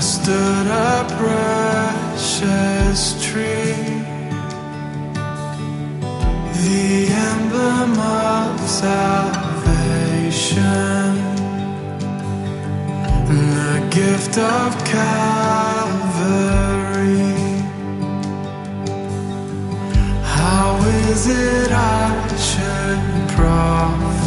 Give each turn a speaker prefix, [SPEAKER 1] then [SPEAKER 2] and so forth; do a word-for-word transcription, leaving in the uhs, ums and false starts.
[SPEAKER 1] stood a precious tree, the emblem of salvation, the gift of Calvary. How is it I should profit